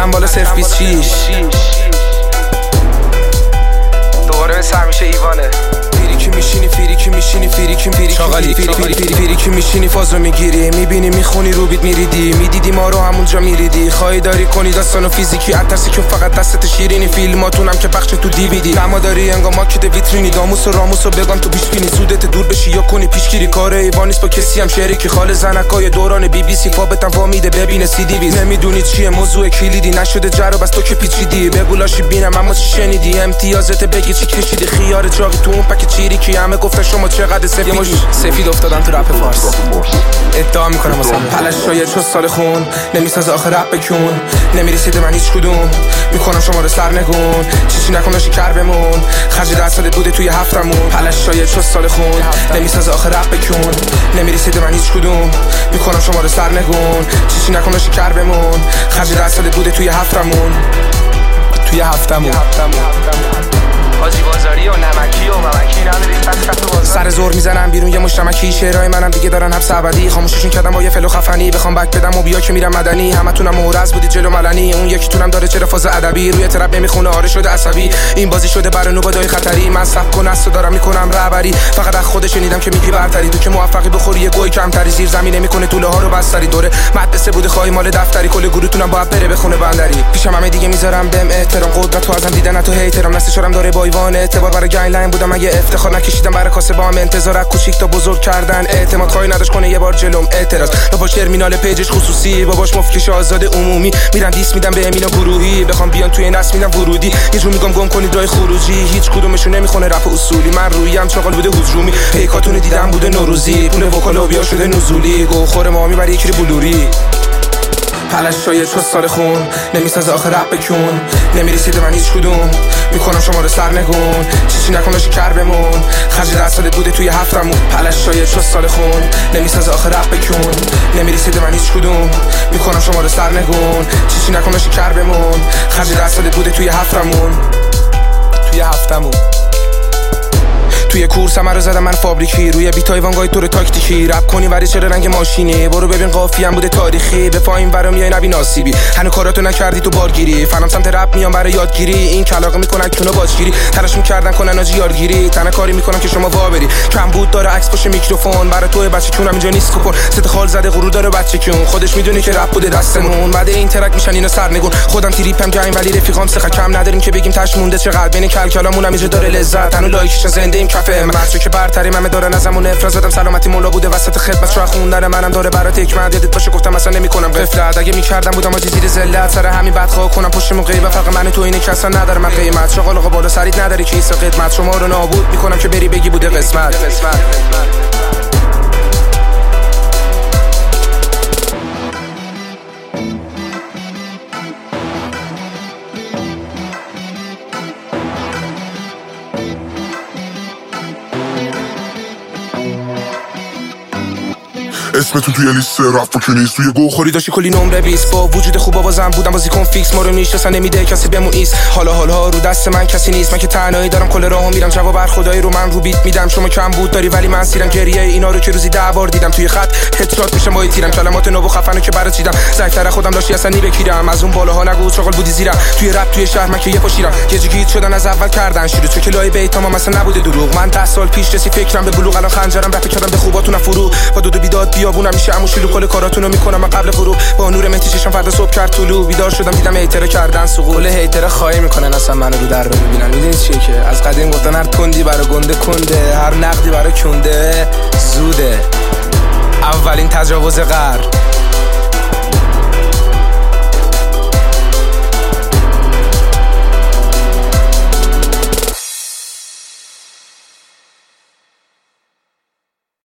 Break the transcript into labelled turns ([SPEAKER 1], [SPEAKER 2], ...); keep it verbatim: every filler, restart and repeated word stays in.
[SPEAKER 1] چند بالا صرف بیست و شیش دوباره مثل همیشه ایوانه. فیریکی میشینی فیریکی میشینی فیریکی فیریکی چاقالی فیریکی فیریکی میشینی فازو میگیری میبینی میخونی رو بیت میریدی میدیدی ما رو همونجا میریدی خواهی داری کنی داستانو فیزیکی اترسی که فقط دستت شیرینی فیلماتونم که بخش تو دیویدی اما داری انگار ماکت ویترینی داموس و راموس رو بگم تو پیش بینی سودت دور بشی یا کنی پیشگیری کار ایوانیست با کسی هم شریکی خال زنکای دوران بی بی سی فابتم وامیده ببینه سی دی ویز نمیدونی چیه موضوع کلیدی نشده جرا بس تو که پیچیدی بگو لاشی بینم اما چی شنیدی امتیازت بگی چی کشیدی خیار چاقی تو اون پک چیری که همه گفتن شما چقدر سفیدی سفید افتادن تو رپ فارس ادعا میکنم واسه پلش شاید شو سال خون نمیسازه آخر رپ بکن نمیرسیده من هیچ کدوم میکنم شما رو سرنگون چیزی نکن داشتی کر بمون خرج درصدت بوده توی هفتمون پلش شاید شو سال خون نمیسازه آخر رپ بکن نمیرسیده من هیچ کدوم میکنم شما رو سرنگون چیزی نکن داشتی کر بمون خرج درصدت بوده توی هفتمون توی هفتمون حاجی بازاری و نمکی و ممکی نداری سر زور میزنم بیرون یه مشتمکی شعرهای منم دیگه دارن حبس ابدی خاموششون کردم با یه فلو خفنی بخوام بک بدم و بیا که میرم مدنی همتونم مورز بودی جلو ملنی اون یکیتونم داره چرا فاز ادبی روی ترپ نمیخونه آره شده عصبی این بازی شده برای نوبادای خطری من سبک و نسو دارم میکنم رهبری فقط از خودش شنیدم که میگی برتری تو که موفقی بخوری یه گوی کمتری زیر زمین نمیکنه طوله ها رو بستری دوره مدرسه بوده خواهی مال دفتری کل گروهتونم باید بره بخونه بندری پیشم همه دیگه میذارم بهم احترام قدرت تو ازم دیدن تو هیترام نستشارم داره با ایوان اعتبار برای گین لاین بودم اگه افتخار نکشیدم برای کاسه با هم انتظار از کوچیک تا بزرگ کردن اعتماد خواهی نداشت کنه یه بار جلوم اعتراض باباش ترمینال پیجش خصوصی باباش مفکش آزاد عمومی میرن دیس میدم به امینا گروهی بخوام بیان توی نس میدم ورودی یه جور میگم گم کنید راه خروجی هیچ کدومشون نمیخونه رپ اصولی من رویم چاقال بوده هجومی پیکاتون دیدم بوده نوروزی پول وکالا بیا شده نزولی گوخور ما میبری یکی بلوری پلش شاید شو سال خون نمیسازه آخر رپ بکن نمیرسیده من هیچ کدوم میکنم شما رو سرنگون چیزی نکن داشتی کر بمون خرج درصدت بوده توی هفتمون پلش شاید شو سال خون نمیسازه آخر رپ بکن نمیرسیده من هیچ کدوم میکنم شما رو سرنگون چیزی نکن داشتی کر بمون خرج درصدت بوده توی هفتمون توی هفتمون توی کورس همه رو زدم من فابریکی روی بیتای وانگای طور تاکتیکی رپ کنی ولی چرا رنگ ماشینی برو ببین قافیه هم بوده تاریخی به پایین ورا میای نبی ناسیبی هنو کاراتو نکردی تو بارگیری فنم سمت رپ میام برای یادگیری این کلاغه میکنن کونو باجگیری تلاش میکردن کنن آجی یارگیری تنها کاری میکنم که شما وا بری کم بود داره عکس پشت میکروفون برای تو بچه کونم اینجا نیست کپون ست خال زده غرور داره بچه کون خودش میدونی که رپ بوده دستمون بعد این ترک میشن اینا سرنگون خودم تریپم گایم ولی رفیقام سخه کم نداریم که بگیم تاش مونده چقدر بین کلکلامون هم اینجا داره لذت هنو لایکش زنده ایم کافه مرچو که برتری من دارن ازمون افراز دادم سلامتی مولا بوده وسط خدمت شاه خوندن منم داره برات حکمت یادت باشه گفتم اصلا نمیکنم غفلت اگه میکردم بودم آجی زیر ذلت سر همین بدخواه کنم پشت موقعی و فرق من تو اینه که اصلا نداره من قیمت شغل آقا بالا سرید نداری کیسه خدمت شما رو نابود میکنم که بری بگی بوده قسمت
[SPEAKER 2] اسمتون توی لیست رفت و کنیست توی گو
[SPEAKER 1] خوری داشتی کلی نمره بیست با وجود خوب بازم بودم بازی کن فیکس ما رو میشناسن نمیده کسی بمون ایست حالا حالا رو دست من کسی نیست من که تنهایی دارم کل راهو میرم جواب هر خدایی رو من رو بیت میدم شما کم بود داری ولی من سیرم گریه اینا رو که روزی ده بار دیدم توی خط هدشات میشم با تیرم کلمات نو و خفنو که برات چیدم زایتر خودم داشتی اصلا نمیبکیرم از اون بالاها نگو چاقال بودی زیرم توی رپ توی شهر من که یه پشیرم یه جگیت شدن از اول کردن شروع تو که لای بیت ما مثلا نبوده دروغ من ده سال پیش رسی فکرم به بلوغ الان خنجرم رپ کردم به خوباتون فرو با دو دو بیداد بیابونم میشه اموشیلو کل کاراتونو میکنم من قبل غروب با نور مهدی چشم فردا صبح کرد طلوع بیدار شدم دیدم هیتر کردن سقول هیتر خواهی میکنن اصلا منو رو در رو ببینن میدونید چیه که از قدیم گفتن هر کندی برای گنده کنده هر نقدی برای کنده زوده اولین تجاوز غر